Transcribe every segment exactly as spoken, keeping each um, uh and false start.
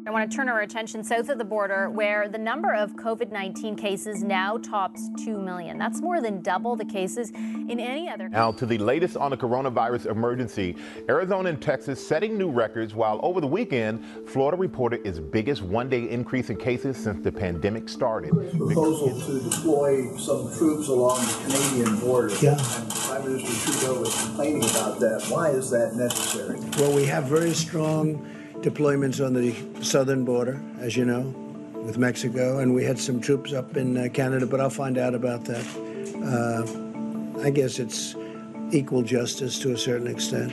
I want to turn our attention south of the border, where the number of COVID nineteen cases now tops two million. That's more than double the cases in any other. Now to the latest on the coronavirus emergency. Arizona and Texas setting new records, while over the weekend, Florida reported its biggest one-day increase in cases since the pandemic started. Proposal to deploy some troops along the Canadian border. Yeah. And Prime Minister Trudeau was complaining about that. Why is that necessary? Well, we have very strong deployments on the southern border, as you know, with Mexico, and we had some troops up in uh, Canada, but I'll find out about that. Uh, I guess it's equal justice to a certain extent.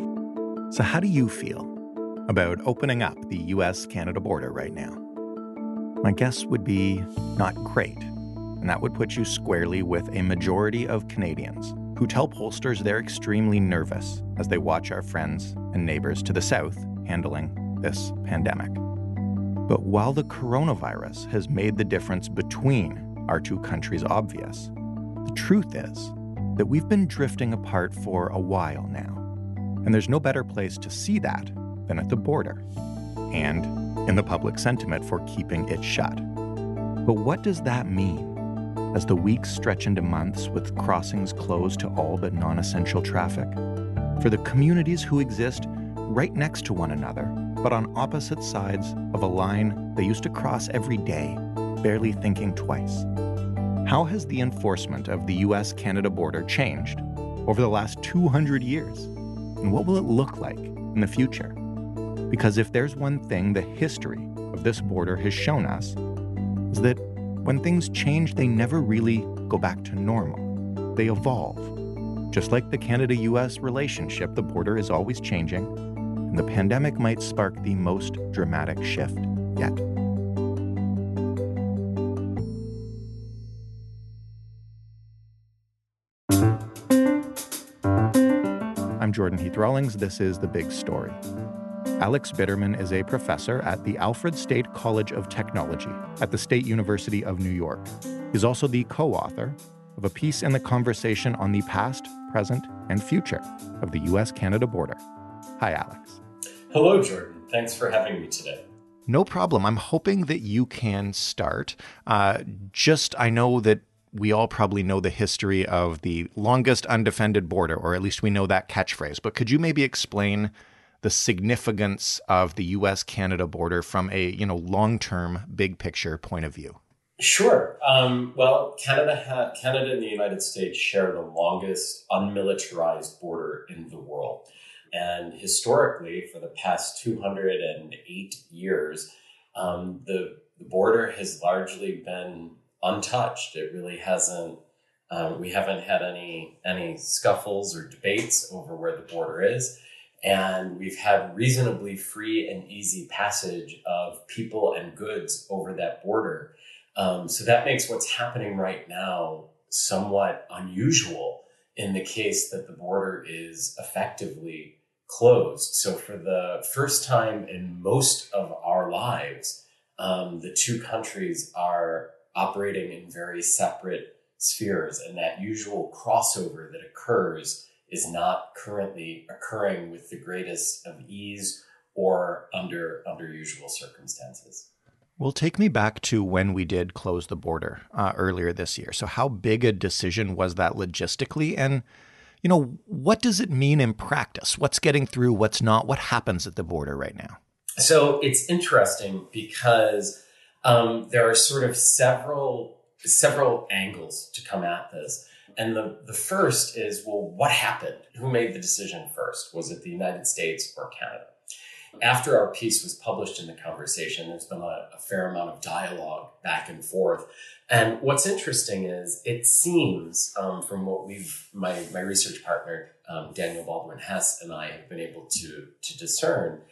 So how do you feel about opening up the U S Canada border right now? My guess would be not great, and that would put you squarely with a majority of Canadians who tell pollsters they're extremely nervous as they watch our friends and neighbors to the south handling this pandemic. But while the coronavirus has made the difference between our two countries obvious, the truth is that we've been drifting apart for a while now. And there's no better place to see that than at the border and in the public sentiment for keeping it shut. But what does that mean as the weeks stretch into months with crossings closed to all but non-essential traffic? For the communities who exist right next to one another, but on opposite sides of a line they used to cross every day, barely thinking twice. How has the enforcement of the U S Canada border changed over the last two hundred years? And what will it look like in the future? Because if there's one thing the history of this border has shown us, is that when things change, they never really go back to normal. They evolve. Just like the Canada-U S relationship, the border is always changing, and the pandemic might spark the most dramatic shift yet. I'm Jordan Heath-Rawlings. This is The Big Story. Alex Bitterman is a professor at the Alfred State College of Technology at the State University of New York. He's also the co-author of a piece in The Conversation on the past, present, and future of the U S Canada border. Hi, Alex. Hello, Jordan. Thanks for having me today. No problem. I'm hoping that you can start. Uh, just, I know that we all probably know the history of the longest undefended border, or at least we know that catchphrase. But could you maybe explain the significance of the U S Canada border from a, you know, long-term, big picture point of view? Sure. Um, well, Canada, ha- Canada and the United States share the longest unmilitarized border in the world. And historically, for the past two hundred eight years, um, the, the border has largely been untouched. It really hasn't, um, we haven't had any, any scuffles or debates over where the border is. And we've had reasonably free and easy passage of people and goods over that border. Um, so that makes what's happening right now somewhat unusual in the case that the border is effectively closed. So for the first time in most of our lives, um, the two countries are operating in very separate spheres, and that usual crossover that occurs is not currently occurring with the greatest of ease or under under usual circumstances. Well, take me back to when we did close the border uh, earlier this year. So how big a decision was that logistically? And, you know, what does it mean in practice? What's getting through? What's not? What happens at the border right now? So it's interesting because um, there are sort of several several angles to come at this. And the, the first is, well, what happened? Who made the decision first? Was it the United States or Canada? After our piece was published in The Conversation, there's been a, a fair amount of dialogue back and forth. And what's interesting is it seems um, from what we've, my, my research partner, um, Daniel Baldwin-Hess, and I have been able to, to discern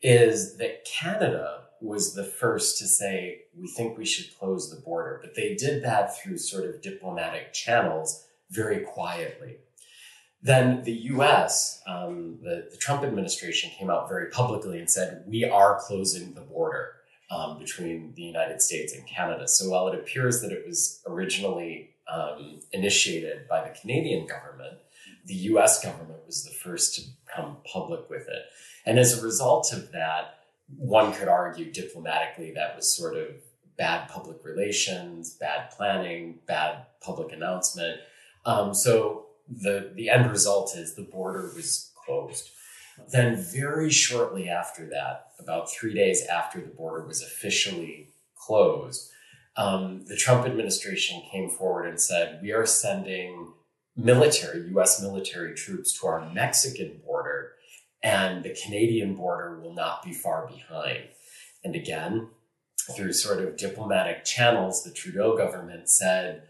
is that Canada was the first to say, we think we should close the border. But they did that through sort of diplomatic channels very quietly. Then the U S, um, the, the Trump administration came out very publicly and said, we are closing the border um, between the United States and Canada. So while it appears that it was originally um, initiated by the Canadian government, the U S government was the first to come public with it. And as a result of that, one could argue diplomatically that was sort of bad public relations, bad planning, bad public announcement. Um, so the, the end result is the border was closed. Then very shortly after that, about three days after the border was officially closed, um, the Trump administration came forward and said, we are sending military, U S military troops to our Mexican border, and the Canadian border will not be far behind. And again, through sort of diplomatic channels, the Trudeau government said,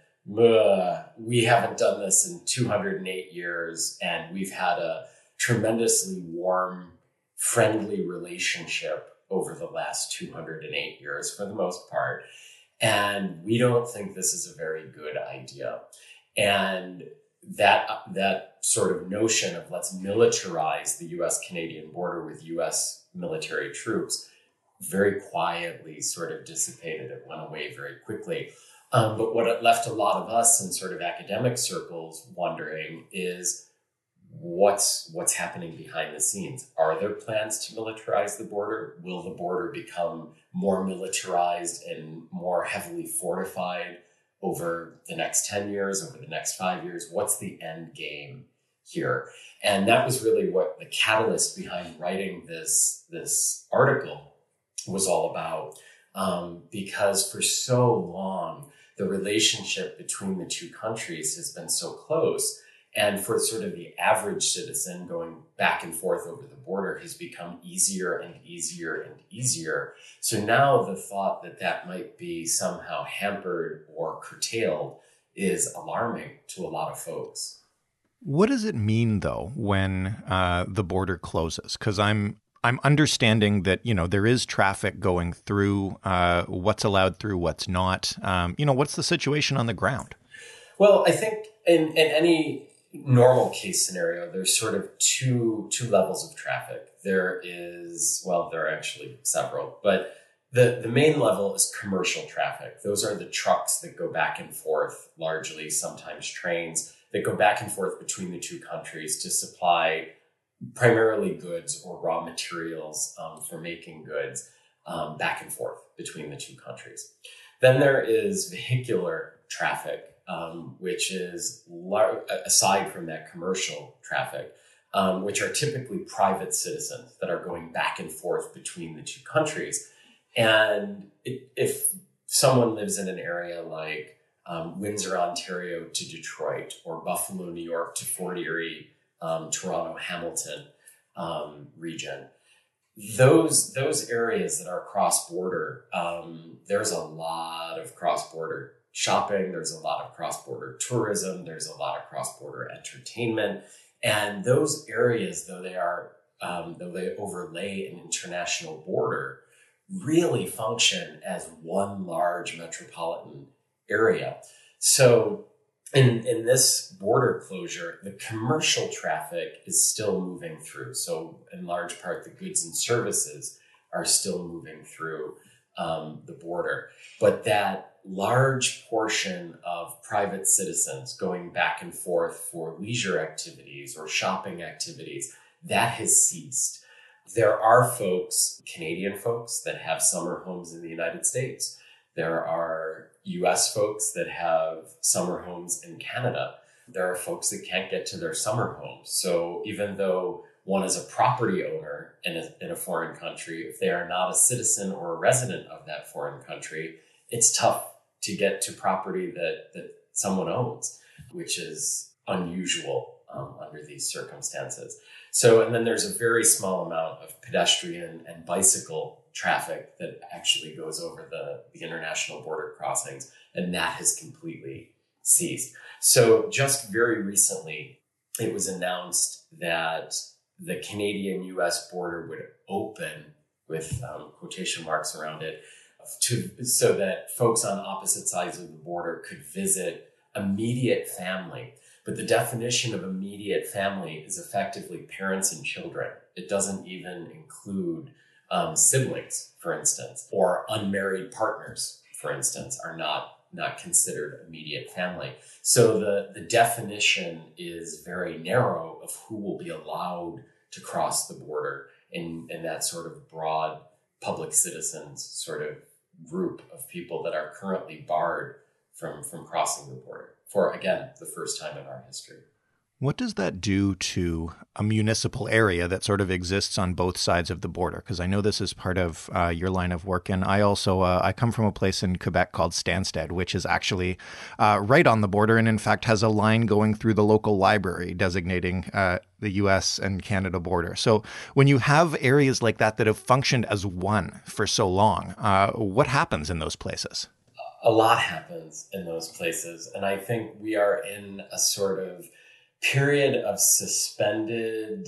we haven't done this in two hundred eight years, and we've had a tremendously warm, friendly relationship over the last two hundred eight years for the most part. And we don't think this is a very good idea. And that that sort of notion of let's militarize the U S Canadian border with U S military troops very quietly sort of dissipated. It went away very quickly. Um, but what it left a lot of us in sort of academic circles wondering is what's what's happening behind the scenes. Are there plans to militarize the border? Will the border become more militarized and more heavily fortified over the next ten years, over the next five years? What's the end game here? And that was really what the catalyst behind writing this, this article was all about. Um, because for so long, the relationship between the two countries has been so close. And for sort of the average citizen, going back and forth over the border has become easier and easier and easier. So now the thought that that might be somehow hampered or curtailed is alarming to a lot of folks. What does it mean, though, when uh, the border closes? Because I'm I'm understanding that, you know, there is traffic going through, uh, what's allowed through, what's not. Um, you know, what's the situation on the ground? Well, I think in, in any normal case scenario, there's sort of two two levels of traffic. There is, well, there are actually several, but the, the main level is commercial traffic. Those are the trucks that go back and forth, largely, sometimes trains, that go back and forth between the two countries to supply primarily goods or raw materials um, for making goods um, back and forth between the two countries. Then there is vehicular traffic, um, which is lar- aside from that commercial traffic, um, which are typically private citizens that are going back and forth between the two countries. And it, if someone lives in an area like um, Windsor, Ontario to Detroit, or Buffalo, New York to Fort Erie, um, Toronto, Hamilton um, region, those those areas that are cross-border, um, there's a lot of cross-border shopping, there's a lot of cross-border tourism, there's a lot of cross-border entertainment. And those areas, though they are, um, though they overlay an international border, really function as one large metropolitan area. So in, in this border closure, the commercial traffic is still moving through. So in large part, the goods and services are still moving through um, the border. But that large portion of private citizens going back and forth for leisure activities or shopping activities, that has ceased. There are folks, Canadian folks, that have summer homes in the United States. There are U S folks that have summer homes in Canada. There are folks that can't get to their summer homes. So even though one is a property owner in a, in a foreign country, if they are not a citizen or a resident of that foreign country, it's tough to get to property that, that someone owns, which is unusual um, under these circumstances. So, and then there's a very small amount of pedestrian and bicycle traffic that actually goes over the, the international border crossings, and that has completely ceased. So just very recently, it was announced that the Canadian-U S border would open, with um, quotation marks around it, to so that folks on opposite sides of the border could visit immediate family. But the definition of immediate family is effectively parents and children. It doesn't even include um, siblings, for instance, or unmarried partners, for instance, are not, not considered immediate family. So the, the definition is very narrow of who will be allowed to cross the border in, in that sort of broad public citizens sort of group of people that are currently barred from, from crossing the border for, again, the first time in our history. What does that do to a municipal area that sort of exists on both sides of the border? Because I know this is part of uh, your line of work. And I also, uh, I come from a place in Quebec called Stansted, which is actually uh, right on the border and in fact has a line going through the local library designating uh, the U S and Canada border. So when you have areas like that that have functioned as one for so long, uh, what happens in those places? A lot happens in those places. And I think we are in a sort of period of suspended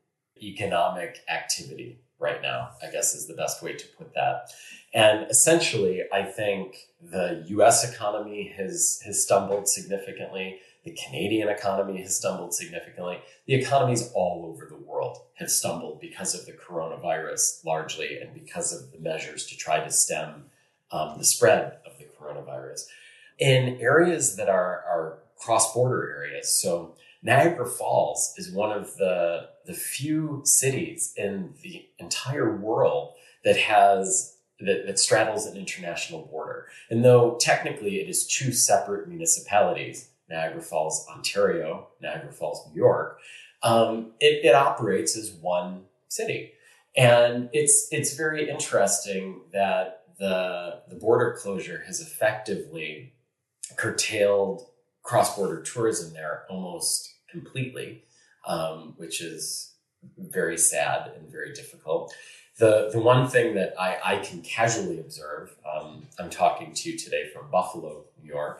economic activity right now, I guess is the best way to put that. And essentially, I think the U S economy has, has stumbled significantly. The Canadian economy has stumbled significantly. The economies all over the world have stumbled because of the coronavirus largely and because of the measures to try to stem um, the spread of the coronavirus. In areas that are, are cross-border areas, so Niagara Falls is one of the, the few cities in the entire world that has that, that straddles an international border. And though technically it is two separate municipalities, Niagara Falls, Ontario, Niagara Falls, New York, um, it, it operates as one city. And it's it's very interesting that the, the border closure has effectively curtailed cross-border tourism there almost completely, um, which is very sad and very difficult. The the one thing that I, I can casually observe, um, I'm talking to you today from Buffalo, New York,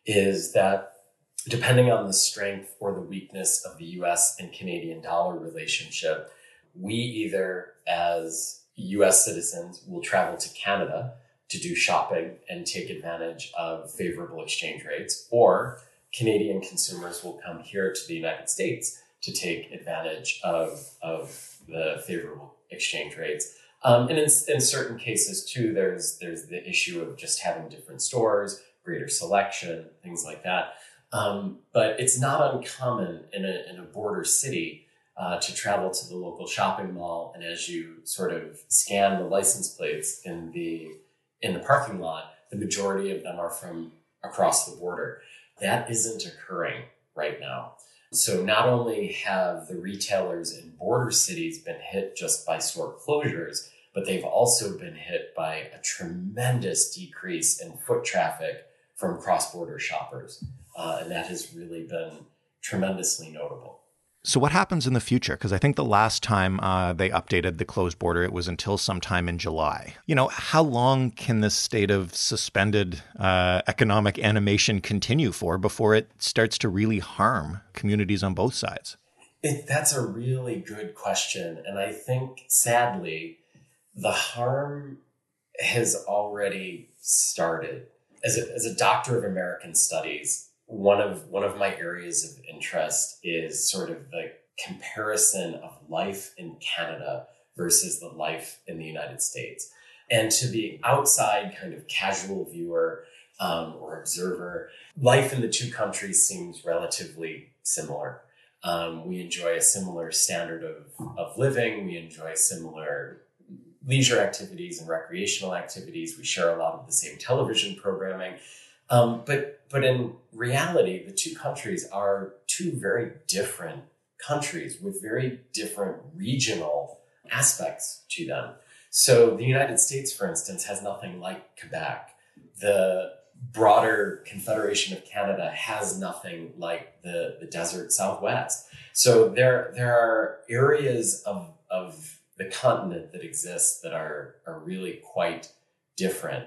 is that depending on the strength or the weakness of the U S and Canadian dollar relationship, we either as U S citizens will travel to Canada to do shopping and take advantage of favorable exchange rates, or Canadian consumers will come here to the United States to take advantage of, of the favorable exchange rates. Um, and in, in certain cases, too, there's there's the issue of just having different stores, greater selection, things like that. Um, but it's not uncommon in a, in a border city uh, to travel to the local shopping mall, and as you sort of scan the license plates in the in the parking lot, the majority of them are from across the border. That isn't occurring right now. So not only have the retailers in border cities been hit just by store closures, but they've also been hit by a tremendous decrease in foot traffic from cross-border shoppers. Uh, and that has really been tremendously notable. So what happens in the future? Because I think the last time uh, they updated the closed border, it was until sometime in July. You know, how long can this state of suspended uh, economic animation continue for before it starts to really harm communities on both sides? It, that's a really good question. And I think, sadly, the harm has already started. As a, as a doctor of American studies, One of one of my areas of interest is sort of the comparison of life in Canada versus the life in the United States. And to the outside kind of casual viewer um, or observer, life in the two countries seems relatively similar. Um, we enjoy a similar standard of, of living. We enjoy similar leisure activities and recreational activities. We share a lot of the same television programming. Um, but but in reality, the two countries are two very different countries with very different regional aspects to them. So the United States, for instance, has nothing like Quebec. The broader Confederation of Canada has nothing like the, the desert Southwest. So there there are areas of, of the continent that exist that are, are really quite different.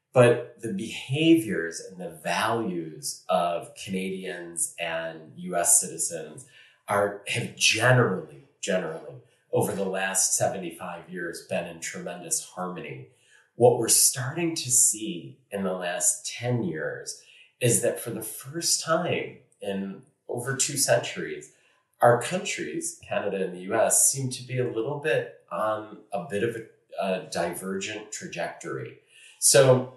But the behaviors and the values of Canadians and U S citizens are have generally, generally, over the last seventy-five years been in tremendous harmony. What we're starting to see in the last ten years is that for the first time in over two centuries, our countries, Canada and the U S, seem to be a little bit on a bit of a, a divergent trajectory. So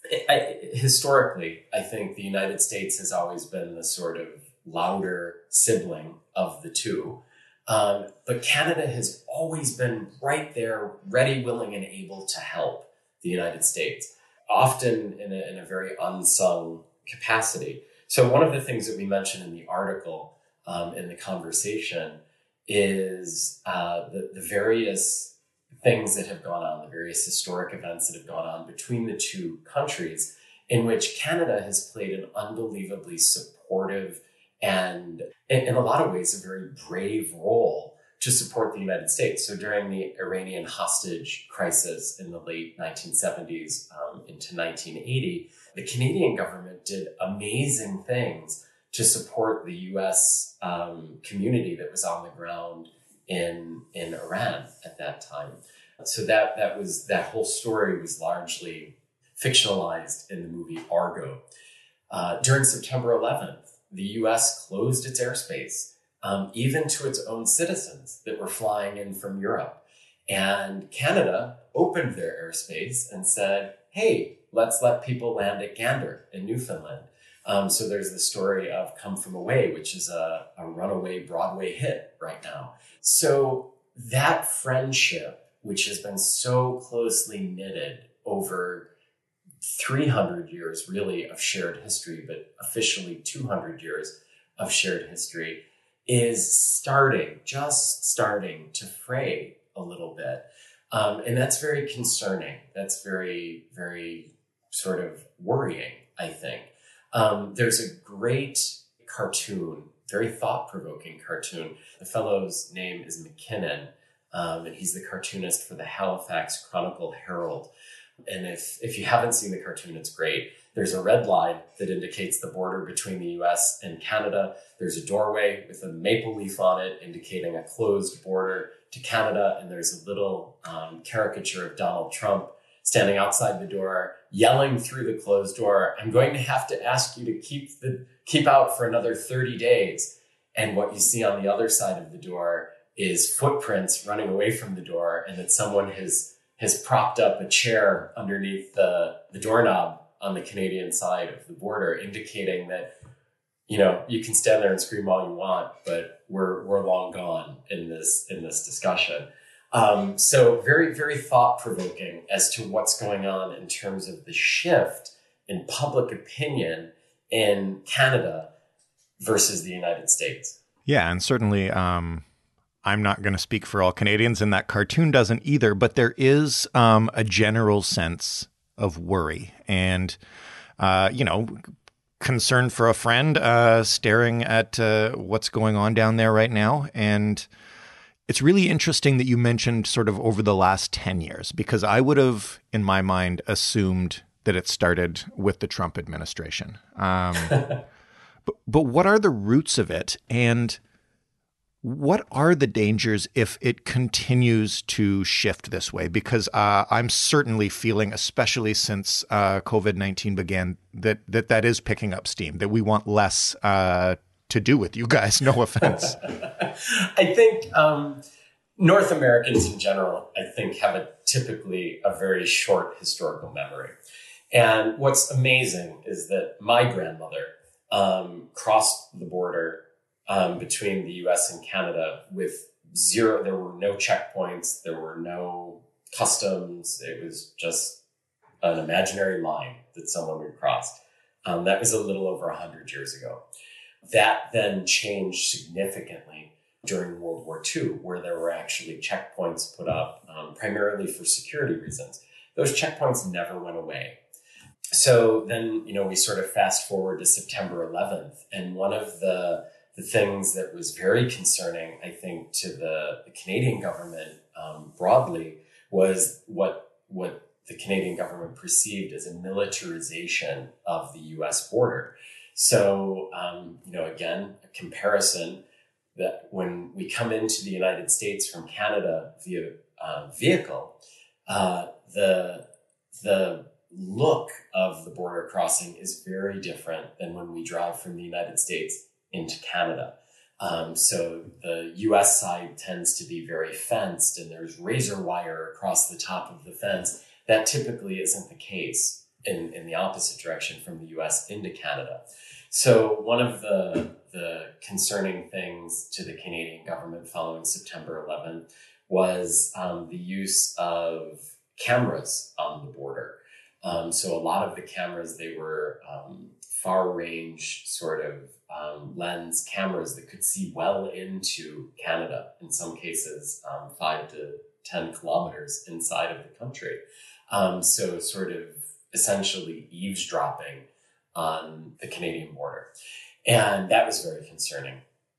I, historically, I think the United States has always been the sort of louder sibling of the two. Um, but Canada has always been right there, ready, willing, and able to help the United States, often in a, in a very unsung capacity. So one of the things that we mentioned in the article, um, in the conversation, is uh, the, the various things that have gone on, the various historic events that have gone on between the two countries, in which Canada has played an unbelievably supportive and, in a lot of ways, a very brave role to support the United States. So during the Iranian hostage crisis in the late nineteen seventies um, into nineteen eighty, the Canadian government did amazing things to support the U S um, community that was on the ground in in Iran at that time. So that that was that whole story was largely fictionalized in the movie Argo. Uh, during September eleventh, the U S closed its airspace, um, even to its own citizens that were flying in from Europe. And Canada opened their airspace and said, hey, let's let people land at Gander in Newfoundland. Um, so there's the story of Come From Away, which is a, a runaway Broadway hit right now. So that friendship, which has been so closely knitted over three hundred years, really, of shared history, but officially two hundred years of shared history, is starting, just starting to fray a little bit. Um, and that's very concerning. That's very, very sort of worrying, I think. Um, there's a great cartoon, very thought-provoking cartoon. The fellow's name is McKinnon, um, and he's the cartoonist for the Halifax Chronicle Herald. And if, if you haven't seen the cartoon, it's great. There's a red line that indicates the border between the U S and Canada. There's a doorway with a maple leaf on it indicating a closed border to Canada. And there's a little um, caricature of Donald Trump standing outside the door, yelling through the closed door, I'm going to have to ask you to keep the keep out for another thirty days. And what you see on the other side of the door is footprints running away from the door, and that someone has has propped up a chair underneath the, the doorknob on the Canadian side of the border, indicating that, you know, you can stand there and scream all you want, but we're we're long gone in this in this discussion. Um, so very, very thought-provoking as to what's going on in terms of the shift in public opinion in Canada versus the United States. Yeah, and certainly um, I'm not going to speak for all Canadians, and that cartoon doesn't either, but there is um, a general sense of worry and, uh, you know, concern for a friend uh, staring at uh, what's going on down there right now. And it's really interesting that you mentioned sort of over the last ten years, because I would have, in my mind, assumed that it started with the Trump administration. Um, but, but what are the roots of it? And what are the dangers if it continues to shift this way? Because uh, I'm certainly feeling, especially since uh, COVID nineteen began, that, that that is picking up steam, that we want less uh, to do with you guys. No offense. I think um, North Americans in general, I think, have a typically a very short historical memory. And what's amazing is that my grandmother um, crossed the border um, between the U S and Canada with zero. There were no checkpoints. There were no customs. It was just an imaginary line that someone would cross. Um, that was a little over one hundred years ago. That then changed significantly during World War Two, where there were actually checkpoints put up um, primarily for security reasons. Those checkpoints never went away. So then, you know, we sort of fast forward to September eleventh. And one of the, the things that was very concerning, I think, to the, the Canadian government um, broadly was what, what the Canadian government perceived as a militarization of the U S border. So, um, you know, again, a comparison that when we come into the United States from Canada via uh, vehicle, uh, the the look of the border crossing is very different than when we drive from the United States into Canada. Um, so the U S side tends to be very fenced, and there's razor wire across the top of the fence. That typically isn't the case in, in the opposite direction from the U S into Canada. So one of the the concerning things to the Canadian government following September eleventh was um, the use of cameras on the border. Um, so a lot of the cameras, they were um, far range sort of um, lens cameras that could see well into Canada, in some cases um, five to ten kilometers inside of the country. Um, so sort of essentially eavesdropping on the Canadian border. And that was very concerning.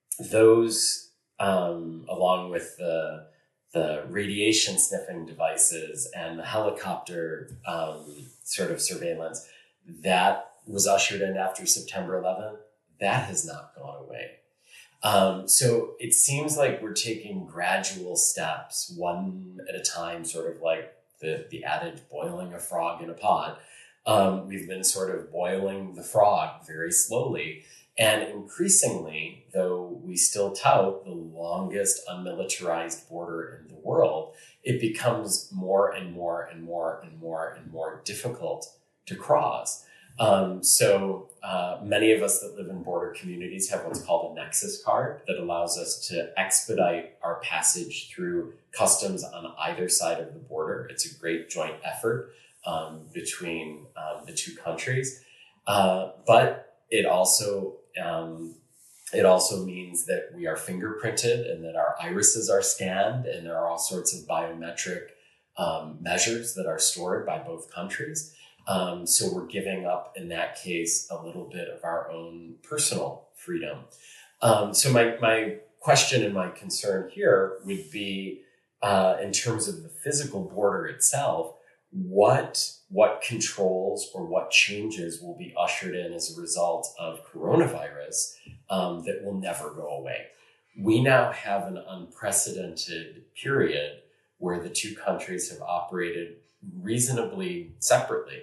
Those, um, along with the, the radiation sniffing devices and the helicopter um, sort of surveillance, that was ushered in after September eleventh. That has not gone away. Um, so it seems like we're taking gradual steps, one at a time, sort of like the, the adage, boiling a frog in a pot. Um, we've been sort of boiling the frog very slowly. And increasingly, though we still tout the longest unmilitarized border in the world, it becomes more and more and more and more and more difficult to cross. Um, so uh, many of us that live in border communities have what's called a Nexus card that allows us to expedite our passage through customs on either side of the border. It's a great joint effort um, between um, the two countries. Uh, but it also um, it also means that we are fingerprinted and that our irises are scanned, and there are all sorts of biometric um, measures that are stored by both countries. Um, so we're giving up, in that case, a little bit of our own personal freedom. Um, so my, my question and my concern here would be, uh, in terms of the physical border itself, what, what controls or what changes will be ushered in as a result of coronavirus um, that will never go away? We now have an unprecedented period where the two countries have operated reasonably separately.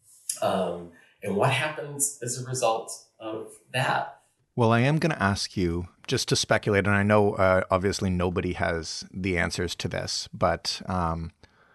Um, and what happens as a result of that? Well, I am going to ask you just to speculate, and I know uh, obviously nobody has the answers to this, but um,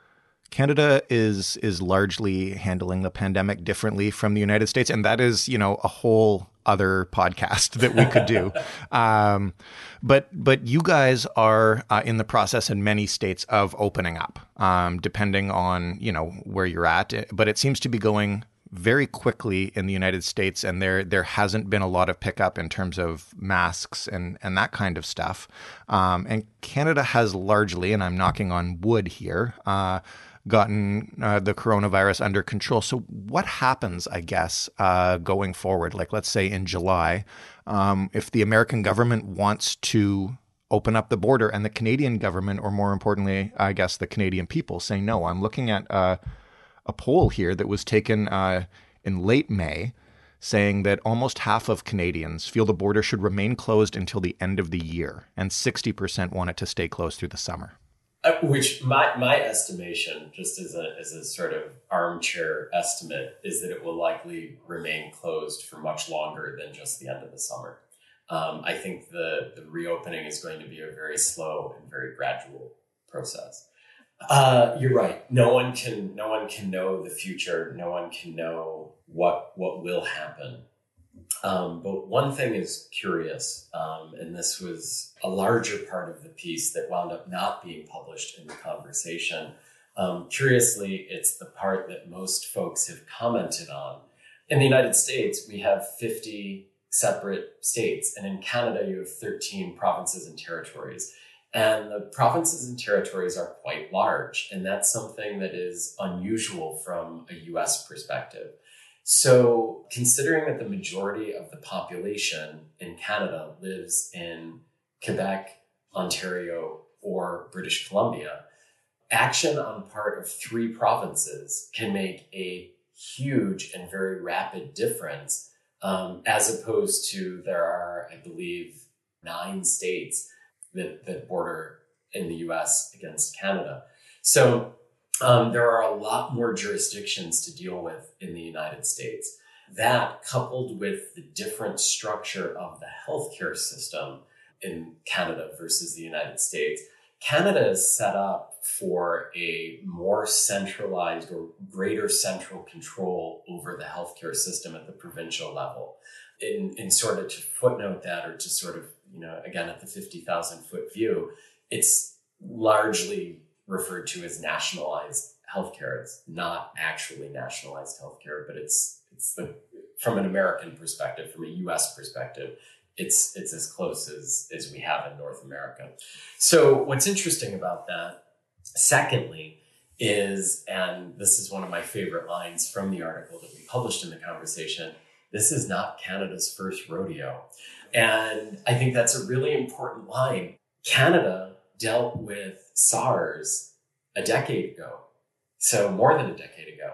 Canada is is largely handling the pandemic differently from the United States, and that is, you know, a whole other podcast that we could do. um, but but you guys are uh, in the process in many states of opening up, um, depending on, you know, where you're at. But it seems to be going very quickly in the United States, and there there hasn't been a lot of pickup in terms of masks and and that kind of stuff. Um, and Canada has largely, and I'm knocking on wood here, uh, gotten uh, the coronavirus under control. So what happens, I guess, uh, going forward? Like, let's say in July, um, if the American government wants to open up the border and the Canadian government, or more importantly, I guess the Canadian people say, no, I'm looking at uh, a poll here that was taken uh, in late May saying that almost half of Canadians feel the border should remain closed until the end of the year, and sixty percent want it to stay closed through the summer. Uh, which my, my estimation, just as a as a sort of armchair estimate, is that it will likely remain closed for much longer than just the end of the summer. Um, I think the, the reopening is going to be a very slow and very gradual process. Uh, you're right. No one can no one can know the future. No one can know what what will happen. Um, but one thing is curious, um, and this was a larger part of the piece that wound up not being published in the conversation. Um, curiously, it's the part that most folks have commented on. In the United States, we have fifty separate states, and in Canada, you have thirteen provinces and territories. And the provinces and territories are quite large, and that's something that is unusual from a U S perspective. So considering that the majority of the population in Canada lives in Quebec, Ontario, or British Columbia, action on part of three provinces can make a huge and very rapid difference, um, as opposed to there are, I believe, nine states that, that border in the U S against Canada. So Um, there are a lot more jurisdictions to deal with in the United States. That, coupled with the different structure of the healthcare system in Canada versus the United States, Canada is set up for a more centralized or greater central control over the healthcare system at the provincial level. in, in sort of to footnote that, or to sort of, you know, again, at the fifty thousand foot view, it's largely referred to as nationalized healthcare. It's not actually nationalized healthcare, but it's it's the from an American perspective, from a U S perspective, it's it's as close as, as we have in North America. So what's interesting about that, secondly, is, and this is one of my favorite lines from the article that we published in The Conversation, this is not Canada's first rodeo. And I think that's a really important line. Canada dealt with SARS a decade ago, so more than a decade ago.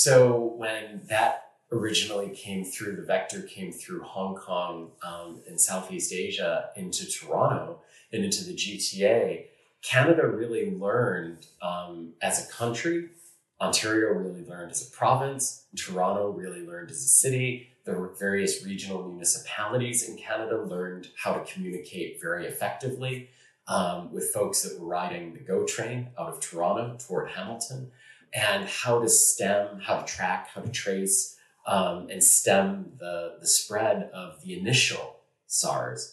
So when that originally came through, the vector came through Hong Kong um, and Southeast Asia into Toronto and into the G T A, Canada really learned um, as a country. Ontario really learned as a province. Toronto really learned as a city. The various regional municipalities in Canada learned how to communicate very effectively um, with folks that were riding the GO train out of Toronto toward Hamilton, and how to stem, how to track, how to trace, um, and stem the, the spread of the initial SARS.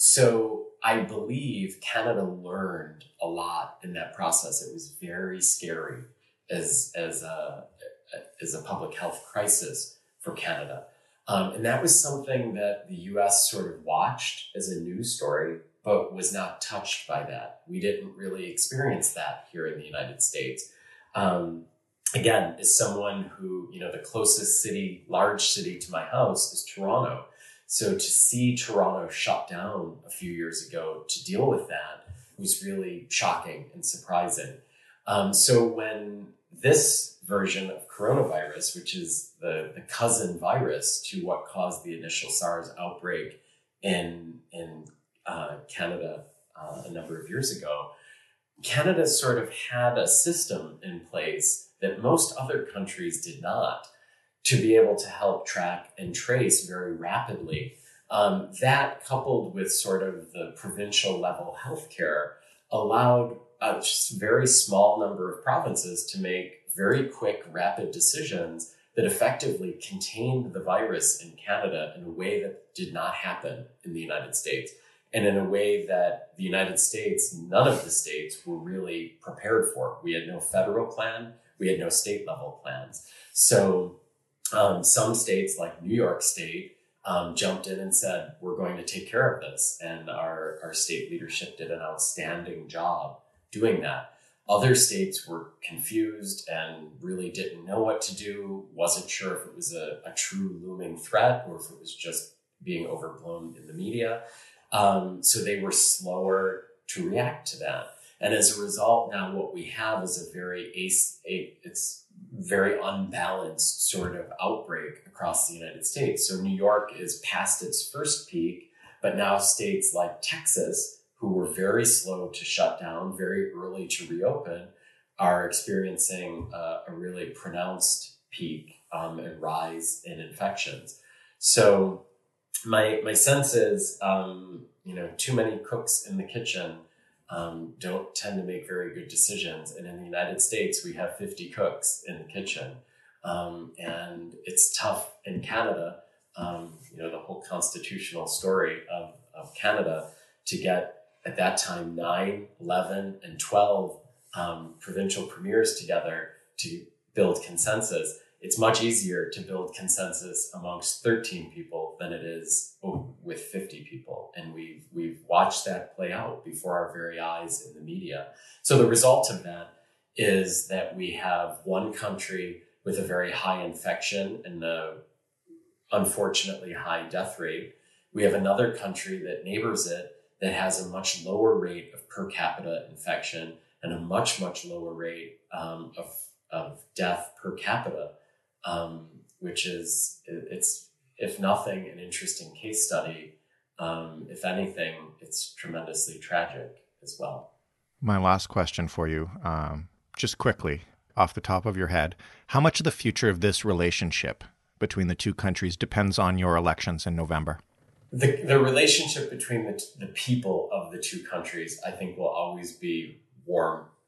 So I believe Canada learned a lot in that process. It was very scary as, as, a, as a public health crisis for Canada. Um, and that was something that the U S sort of watched as a news story, but was not touched by that. We didn't really experience that here in the United States. Um, again, as someone who, you know, the closest city, large city to my house is Toronto. So to see Toronto shut down a few years ago to deal with that was really shocking and surprising. Um, so when this version of coronavirus, which is the, the cousin virus to what caused the initial SARS outbreak in, in uh, Canada uh, a number of years ago, Canada sort of had a system in place that most other countries did not, to be able to help track and trace very rapidly. Um, that, coupled with sort of the provincial level healthcare, allowed a just very small number of provinces to make very quick, rapid decisions that effectively contained the virus in Canada in a way that did not happen in the United States. And in a way that the United States, none of the states were really prepared for. We had no federal plan. We had no state level plans. So um, some states like New York State um, jumped in and said, we're going to take care of this. And our, our state leadership did an outstanding job doing that. Other states were confused and really didn't know what to do, wasn't sure if it was a, a true looming threat or if it was just being overblown in the media. Um, so they were slower to react to that. And as a result, now what we have is a very ace, a, it's very unbalanced sort of outbreak across the United States. So New York is past its first peak, but now states like Texas, who were very slow to shut down, very early to reopen, are experiencing uh, a really pronounced peak um, and rise in infections. So my my sense is, um, you know, too many cooks in the kitchen um, don't tend to make very good decisions. And in the United States, we have fifty cooks in the kitchen. Um, and it's tough in Canada, um, you know, the whole constitutional story of, of Canada, to get at that time, nine, eleven, and twelve um, provincial premiers together to build consensus. It's much easier to build consensus amongst thirteen people than it is with fifty people. And we've, we've watched that play out before our very eyes in the media. So the result of that is that we have one country with a very high infection and a unfortunately high death rate. We have another country that neighbors it that has a much lower rate of per capita infection and a much, much lower rate um, of, of death per capita, um, which is, it's, if nothing, an interesting case study. Um, if anything, it's tremendously tragic as well. My last question for you, um, just quickly, off the top of your head, how much of the future of this relationship between the two countries depends on your elections in November? The, the relationship between the, the people of the two countries, I think, will always be warm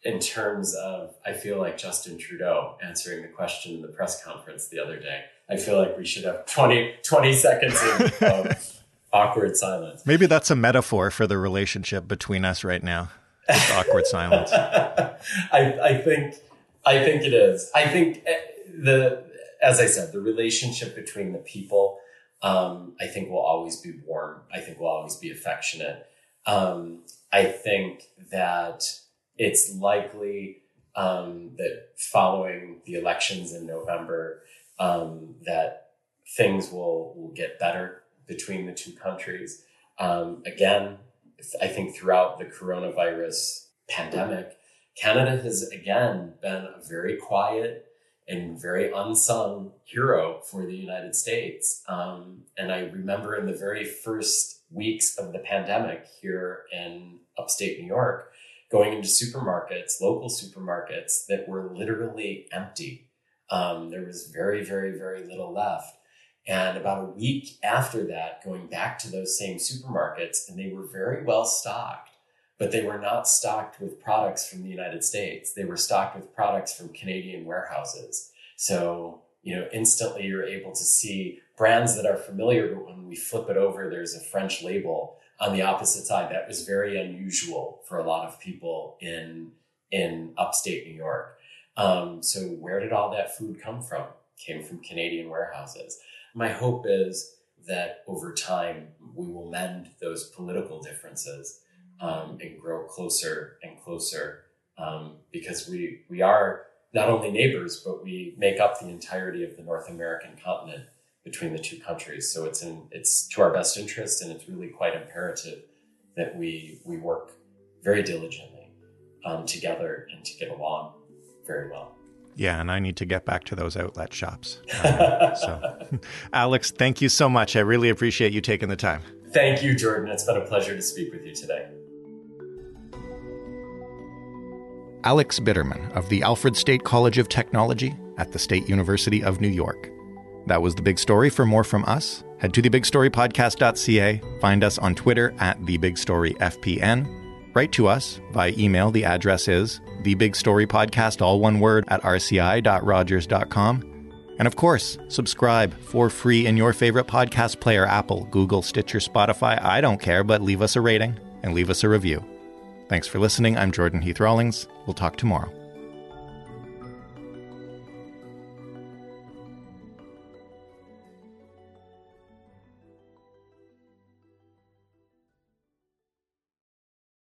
in terms of, I feel like Justin Trudeau answering the question in the press conference the other day. I feel like we should have twenty, twenty seconds of, of awkward silence. Maybe that's a metaphor for the relationship between us right now. Just awkward silence. I, I think, I think it is. I think the, as I said, the relationship between the people, um, I think will always be warm. I think will always be affectionate. Um, I think that it's likely um, that following the elections in November, um, that things will, will get better between the two countries. Um, again, I think throughout the coronavirus pandemic, Canada has again been a very quiet and very unsung hero for the United States. Um, and I remember in the very first weeks of the pandemic here in upstate New York, going into supermarkets, local supermarkets that were literally empty. Um, there was very, very, very little left. And about a week after that, going back to those same supermarkets, and they were very well stocked, but they were not stocked with products from the United States. They were stocked with products from Canadian warehouses. So, you know, instantly you're able to see brands that are familiar, but when we flip it over, there's a French label on the opposite side. That was very unusual for a lot of people in, in upstate New York. Um, so where did all that food come from? It came from Canadian warehouses. My hope is that over time, we will mend those political differences um, and grow closer and closer um, because we, we are not only neighbors, but we make up the entirety of the North American continent between the two countries. So it's in, it's to our best interest, and it's really quite imperative that we, we work very diligently um, together and to get along very well. Yeah, and I need to get back to those outlet shops. Uh, so, Alex, thank you so much. I really appreciate you taking the time. Thank you, Jordan. It's been a pleasure to speak with you today. Alex Bitterman of the Alfred State College of Technology at the State University of New York. That was The Big Story. For more from us, head to the big story podcast dot c a. Find us on Twitter at the big story f p n. Write to us via email. The address is thebigstorypodcast, all one word, at r c i dot rogers dot com. And of course, subscribe for free in your favorite podcast player, Apple, Google, Stitcher, Spotify. I don't care, but leave us a rating and leave us a review. Thanks for listening. I'm Jordan Heath Rawlings. We'll talk tomorrow.